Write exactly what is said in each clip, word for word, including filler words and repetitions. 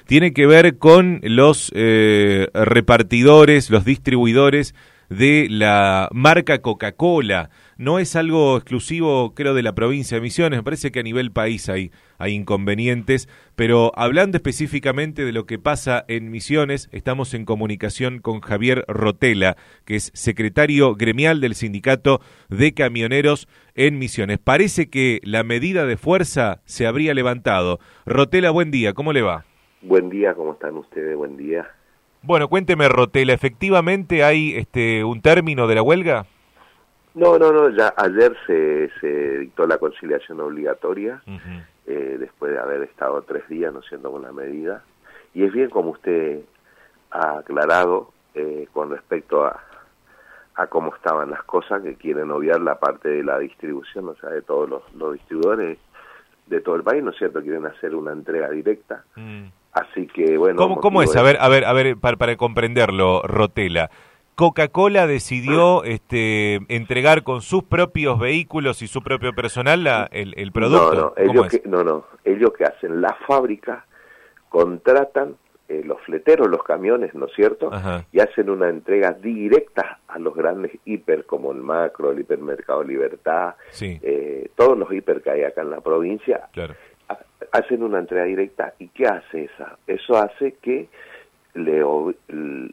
tiene que ver con los eh, repartidores, los distribuidores de la marca Coca-Cola. No es algo exclusivo, creo, de la provincia de Misiones, me parece que a nivel país hay, hay inconvenientes, pero hablando específicamente de lo que pasa en Misiones, estamos en comunicación con Javier Rotela, que es secretario gremial del Sindicato de Camioneros en Misiones. Parece que la medida de fuerza se habría levantado. Rotela, buen día, ¿cómo le va? Buen día, ¿cómo están ustedes? Buen día. Bueno, cuénteme, Rotela, ¿efectivamente hay este un término de la huelga? No, no, no, ya ayer se, se dictó la conciliación obligatoria, uh-huh. eh, después de haber estado tres días no siendo con la medida, y es bien como usted ha aclarado eh, con respecto a, a cómo estaban las cosas, que quieren obviar la parte de la distribución, o sea, de todos los, los distribuidores de todo el país, ¿no es cierto?, quieren hacer una entrega directa. Mm. Así que, bueno... ¿Cómo, cómo es? A ver, a ver, a ver, para, para comprenderlo, Rotela. Coca-Cola decidió este, entregar con sus propios vehículos y su propio personal la, el, el producto. No, no, ellos que, no, no, ellos que hacen la fábrica, contratan eh, los fleteros, los camiones, ¿no es cierto? Ajá. Y hacen una entrega directa a los grandes hiper, como el Macro, el Hipermercado Libertad, sí. eh, todos los hiper que hay acá en la provincia. Claro. Hacen una entrega directa. ¿Y qué hace esa? Eso hace que le, le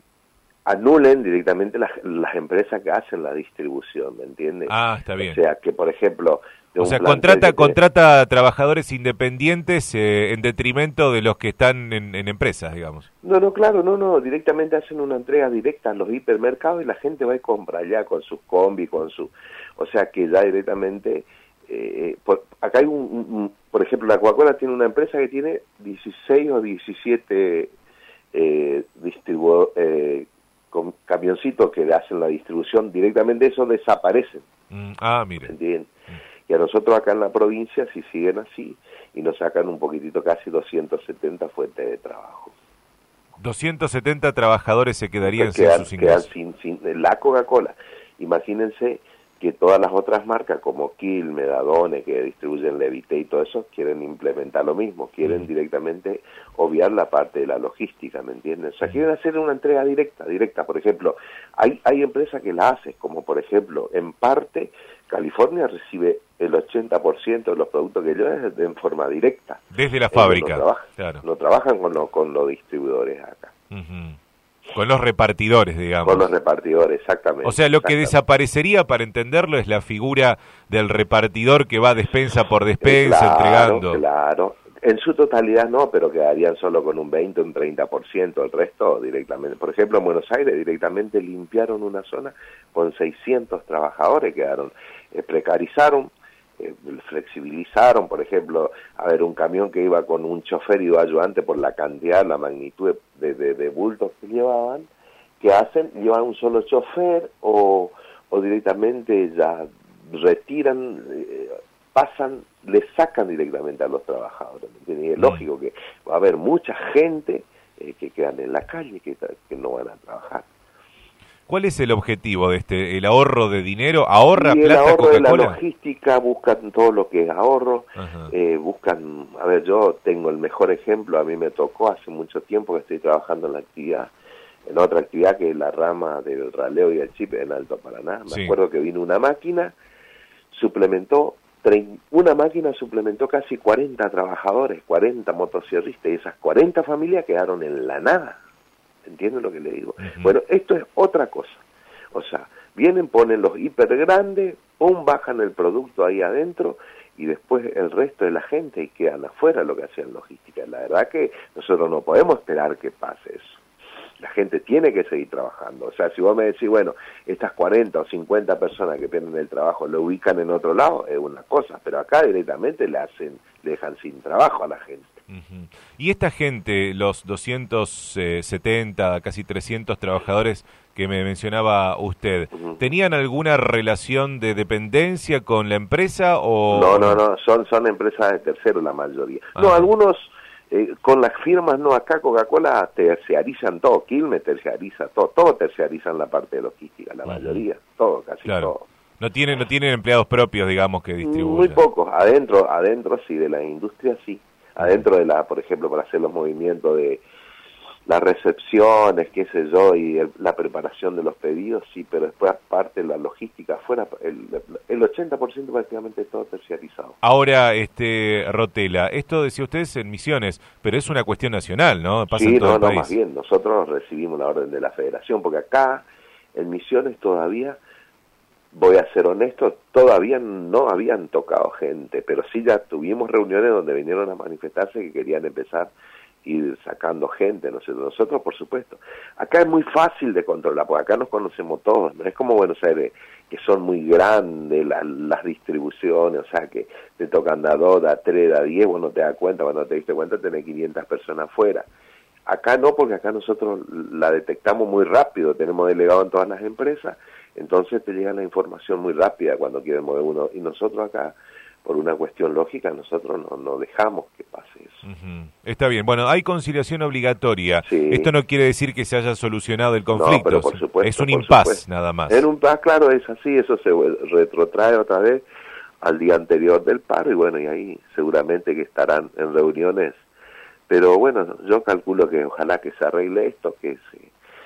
anulen directamente las, las empresas que hacen la distribución, ¿me entiendes? Ah, está bien. O sea, que por ejemplo... O sea, contrata que contrata trabajadores independientes eh, en detrimento de los que están en, en empresas, digamos. No, no, claro, no, no, directamente hacen una entrega directa a los hipermercados y la gente va y compra allá con sus combi, con su... O sea, que ya directamente... Eh, por, acá hay un, un, por ejemplo, la Coca-Cola tiene una empresa que tiene dieciséis o diecisiete eh, distribu eh, con camioncitos que le hacen la distribución, directamente esos desaparecen. Mm, ah, mire. ¿Entienden? Mm. Y a nosotros acá en la provincia, si siguen así, y nos sacan un poquitito, casi doscientos setenta fuentes de trabajo. doscientos setenta trabajadores se quedarían quedan, sin sus ingresos. Quedan sin, sin la Coca-Cola. Imagínense que todas las otras marcas como Quilmes, Danone, que distribuyen Levité y todo eso, quieren implementar lo mismo, quieren mm. directamente obviar la parte de la logística, ¿me entiendes? O sea, mm. quieren hacer una entrega directa, directa. Por ejemplo, hay, hay empresas que la hacen, como por ejemplo, en parte, California recibe el ochenta por ciento de los productos que llevan en forma directa. Desde la fábrica. No trabajan, claro. no trabajan con, lo, con los distribuidores acá. Uh-huh. Con los repartidores, digamos. Con los repartidores, exactamente. O sea, lo que desaparecería, para entenderlo, es la figura del repartidor que va despensa por despensa, claro, entregando. Claro, en su totalidad no, pero quedarían solo con un veinte, un treinta por ciento, el resto directamente. Por ejemplo, en Buenos Aires directamente limpiaron una zona con seiscientos trabajadores, quedaron, eh, precarizaron, eh, flexibilizaron, por ejemplo, a ver, un camión que iba con un chofer y dos ayudantes por la cantidad, la magnitud de, de, de bultos que llevaban, ¿qué hacen? Llevan un solo chofer o, o directamente ya retiran, eh, pasan, le sacan directamente a los trabajadores. Y es lógico que va a haber mucha gente eh, que quedan en la calle, que, que no van a trabajar. ¿Cuál es el objetivo de este, el ahorro de dinero? ¿Ahorra y plata el ahorro Coca-Cola? De la logística, buscan todo lo que es ahorro, eh, buscan, a ver, yo tengo el mejor ejemplo, a mí me tocó hace mucho tiempo que estoy trabajando en la actividad, en otra actividad que es la rama del raleo y el chip en Alto Paraná. Me sí. acuerdo que vino una máquina, suplementó, una máquina suplementó casi cuarenta trabajadores, cuarenta motosierristas, y esas cuarenta familias quedaron en la nada. ¿Entienden lo que le digo? Uh-huh. Bueno, esto es otra cosa. O sea, vienen, ponen los hiper grandes, pum, bajan el producto ahí adentro y después el resto de la gente y quedan afuera lo que hacían logística. La verdad que nosotros no podemos esperar que pase eso. La gente tiene que seguir trabajando. O sea, si vos me decís, bueno, estas cuarenta o cincuenta personas que pierden el trabajo lo ubican en otro lado, es una cosa, pero acá directamente le hacen, le dejan sin trabajo a la gente. Uh-huh. Y esta gente, los doscientos setenta, casi trescientos trabajadores que me mencionaba usted, uh-huh. ¿tenían alguna relación de dependencia con la empresa o...? No, no, no, son, son empresas de tercero la mayoría. Uh-huh. No, algunos... Eh, con las firmas, no, acá Coca-Cola terciarizan todo, Quilmes terciariza todo, todo terciarizan la parte de logística, la uh-huh. mayoría, todo, casi claro. todo. No tienen, no tienen empleados propios, digamos, que distribuyen. Muy pocos, adentro, adentro sí, de la industria sí, Adentro de la, por ejemplo, para hacer los movimientos de las recepciones, qué sé yo, y el, la preparación de los pedidos, sí, pero después aparte la logística afuera, el, el ochenta por ciento prácticamente todo terciarizado. Ahora, este Rotela, esto decía ustedes en Misiones, pero es una cuestión nacional, ¿no? Pasa Sí, en todo no, el no, país. más bien, nosotros recibimos la orden de la Federación, porque acá en Misiones todavía, voy a ser honesto, todavía no habían tocado gente, pero sí ya tuvimos reuniones donde vinieron a manifestarse que querían empezar ir sacando gente, ¿no sé? Nosotros, por supuesto. Acá es muy fácil de controlar, porque acá nos conocemos todos, no es como Buenos Aires, que son muy grandes la, las distribuciones, o sea, que te tocan da dos, da tres, da diez, vos no te das cuenta, cuando te diste cuenta tenés quinientas personas afuera. Acá no, porque acá nosotros la detectamos muy rápido, tenemos delegado en todas las empresas, entonces te llega la información muy rápida cuando quieren mover uno, y nosotros acá, por una cuestión lógica, nosotros no, no dejamos que pase eso. Uh-huh. Está bien. Bueno, hay conciliación obligatoria. Sí. Esto no quiere decir que se haya solucionado el conflicto. No, pero por supuesto, es un por impas, supuesto. nada más. En un impas, claro, es así, eso se retrotrae otra vez al día anterior del paro, y bueno, y ahí seguramente que estarán en reuniones, pero bueno, yo calculo que ojalá que se arregle esto, que se...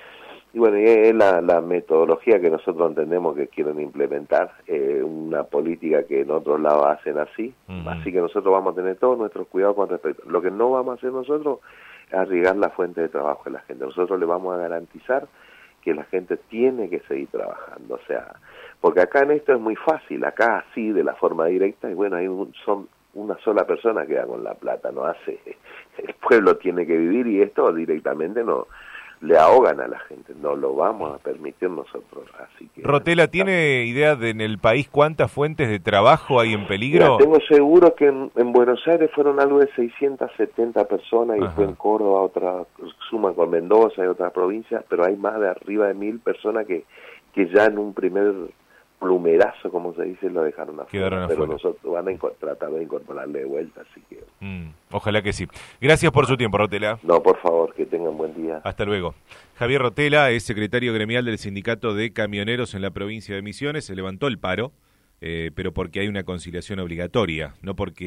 Y bueno, y es la, la metodología que nosotros entendemos que quieren implementar, eh, una política que en otros lados hacen así, uh-huh. Así que nosotros vamos a tener todos nuestros cuidados con respecto. Lo que no vamos a hacer nosotros es arriesgar la fuente de trabajo de la gente. Nosotros le vamos a garantizar que la gente tiene que seguir trabajando, o sea, porque acá en esto es muy fácil, acá así de la forma directa, y bueno, hay un, son una sola persona que da con la plata, no hace, el pueblo tiene que vivir, y esto directamente no le ahogan a la gente, no lo vamos a permitir nosotros, así que... Rotela, ¿tiene idea de en el país cuántas fuentes de trabajo hay en peligro? Mira, tengo seguro que en, en Buenos Aires fueron algo de seiscientas setenta personas, y Ajá. después en Córdoba otra, suman con Mendoza y otras provincias, pero hay más de arriba de mil personas que, que ya en un primer plumerazo, como se dice, lo dejaron afuera. Quedaron pero afuera. Nosotros van a tratar de incorporarle de vuelta, así que... Mm, ojalá que sí. Gracias por su tiempo, Rotela. No, por favor, que tengan buen día. Hasta luego. Javier Rotela es secretario gremial del Sindicato de Camioneros en la provincia de Misiones. Se levantó el paro, eh, pero porque hay una conciliación obligatoria, no porque...